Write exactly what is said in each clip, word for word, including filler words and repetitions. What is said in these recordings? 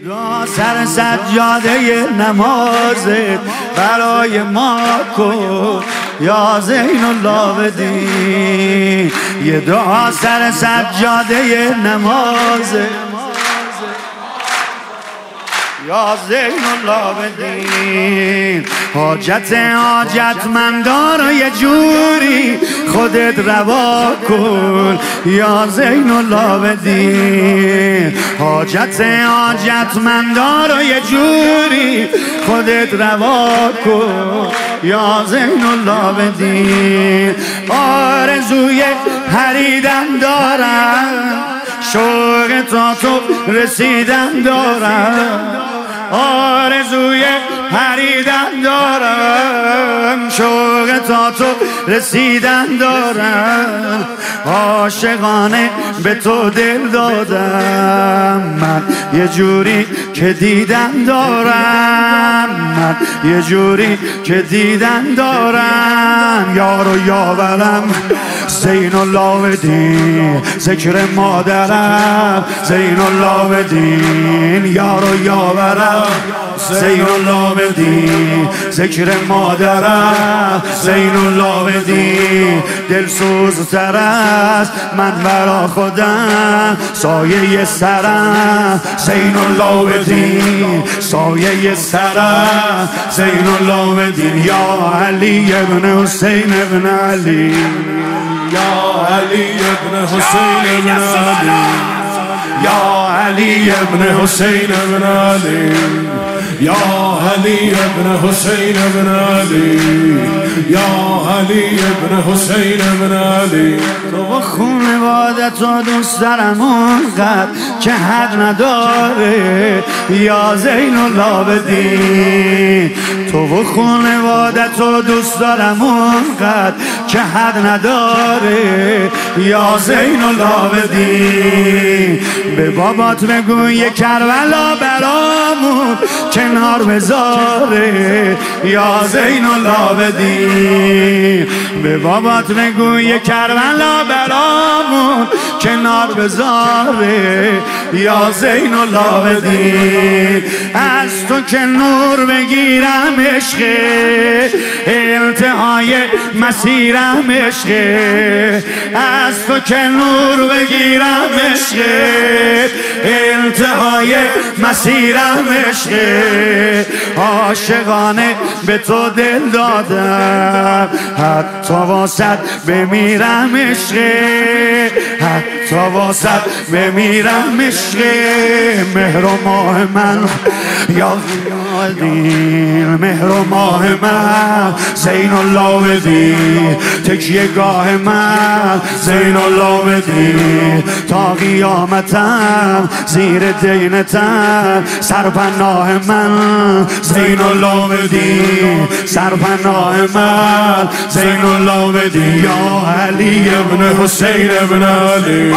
را سر سجاده نمازت برای ما کن یا زین العابدین. یه دعا سر سجاده نمازت یا زین العابدین. حاجت حاجتمندا رو یه جوری خودت روا کن یا زین العابدین. حاجت حاجتمندا رو یه جوری خودت روا کن یا زین العابدین. آرزوی پریدن دارم، شوق تا تو رسیدن دارم. آرزوی پریدن دارم، شوق تا تو رسیدن دارم. عاشقانه به تو دل دادم من، یه جوری که دیدن دارم من، یه جوری که دیدن دارم. یار و یاورم زین العابدین، ذکر مادرم زین العابدین. یار و یاورم زین العابدین، ذکر مادرم زین العابدین. دلسوزتر از من برا خودم، سایه سرم زین العابدین، سایه سرم زین العابدین. یا علی ابن حسین ابن علی، یا علی ابن حسین ابن علی، یا علی ابن حسین ابن علی، یا علی ابن حسین ابن علی، یا علی ابن حسین ابن علی. تو و خانوادت و دوست دارم اونقدر که حد نداره یا زین العابدین. تو و خانوادت و دوست دارم اونقدر که حد نداره یا زین العابدین. به بابات بگو یه کربلا برامون کنار بذاره یا زین العابدین. به بابات بگو یه کربلا برامون کنار بذاره یا زین العابدین. از تو که نور بگیرم عشقه، انتهای مسیرم عشقه. از تو که نور بگیرم عشقه، انتهای مسیرم عشقه. عاشقانه به تو دل دادم، حتی واسط بمیرم عشقه، حتی واسط بمیرم عشقه. مهر و ماه من یا دین، مهر و ماه من زین العابدین. تکیه گاه من زین العابدین، تا قیامتم زیر دینتم. سرپناه من زین العابدین، سرپناه من زین العابدین. یا علی ابن حسین ابن علی،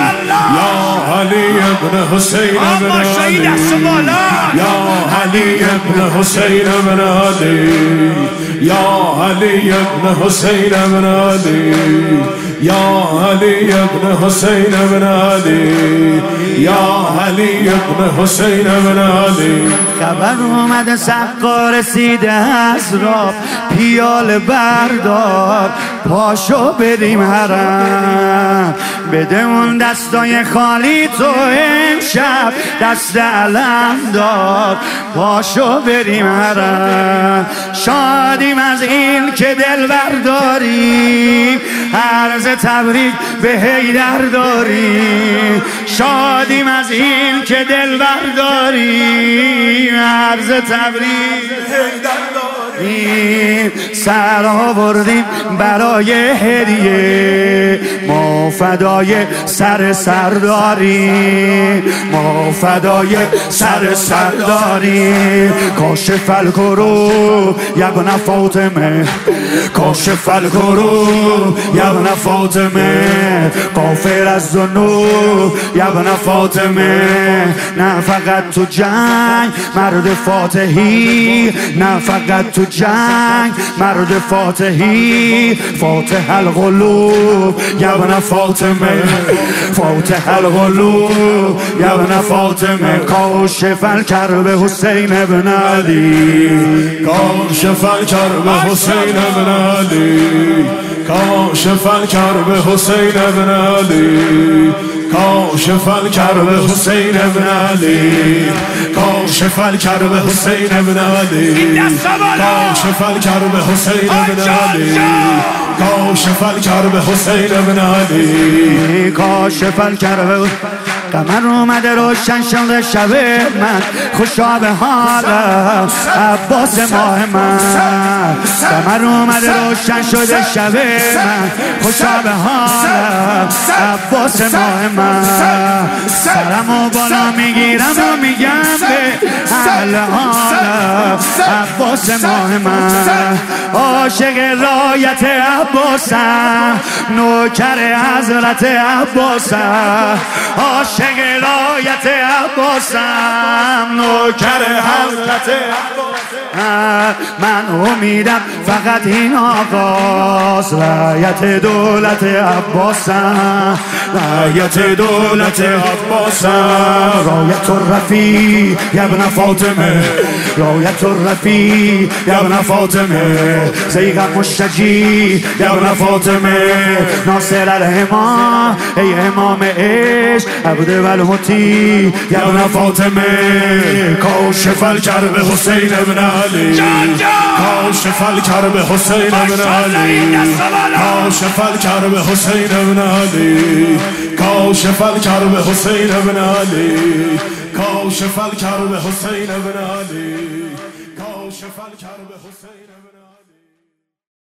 یا علی ابن حسین ابن علی، یا علی ابن حسین ابن علی، یا علی ابن حسین ابن علی، یا علی ابن حسین ابن علی، یا علی ابن حسین ابن علی. خبر اومده سقا رسیده از راه، پیاله بردار پاشو بریم حرم. بده اون دستای خالی تو امشب دست علم دار، پاشو بریم حرم. شادیم از این که دل برداریم، عرض تبریک به حیدر داریم. شادیم از این که دل برداریم، عرض تبریک به حیدر داریم. سر آوردیم برای هدیه، ما فدای سر سرداریم، ما فدای سر سرداریم. کاشف الکروب یبن فاطمه، کاشف الکروب یبن فاطمه. غافر از ذنوب یبن فاطمه. نه فقط تو جنگ مرد فاتحی، نه فقط تو جنگ مرد فاتحی فاتح القلوب یا ابن فاطمه فاتح القلوب یا ابن فاطمه کاشف الکرب حسین ابن علی کاشف الکرب حسین ابن علی کاشف الکرب حسین ابن علی کاشف الکرب حسین ابن علی کاشف الکرب حسین ابن علی کاشف الکرب حسین ابن علی کاشف الکرب حسین ابن علی کاشف الکرب قمر اومده روشن شده شب من خوشا به حالم عباس ماه من قمر اومده روشن شده شب من خوشا به حالم عباس ماه من سرمو بالا میگیرم و میگم به اهل حالم عباس ماه من عاشق رایت عباسم نوکر حضرت عباسم عاشق رایت عباسم نوکر حضرت عباسم من امیدم فقط این آقاست رایت دولت عباسم رایت دولت عباسم رایت الرفیع یا ابن فاطمه رایت الرفیع یا ابن فاطمه زیغ مشتجی یا ابن فاطمه ناصر الامام ای امام عشق عبد والمطیع یا ابن فاطمه کاشف الکرب حسین ابن علی کاشف الکرب حسین ابن علی کاشف الکرب حسین ابن علی کاشف الکرب حسین ابن علی کاشف الکرب حسین ابن علی کاشف الکرب حسین